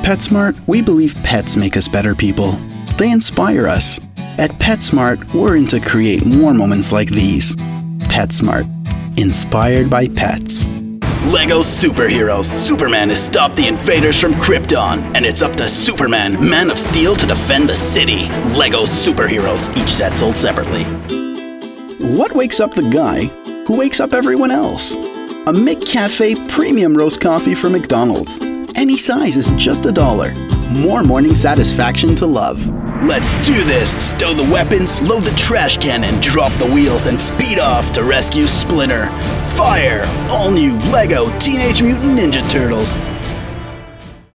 PetSmart, we believe pets make us better people. They inspire us. At PetSmart, we're into create more moments like these. PetSmart. Inspired by pets. Lego Superheroes. Superman has stopped the invaders from Krypton, and it's up to Superman, Man of Steel, to defend the city. Lego Superheroes. Each set sold separately. What wakes up the guy who wakes up everyone else? A McCafe premium roast coffee from McDonald's. Any size is just $1. More morning satisfaction to love. Let's do this! Stow the weapons, load the trash cannon, drop the wheels, and speed off to rescue Splinter. Fire! All new Lego Teenage Mutant Ninja Turtles.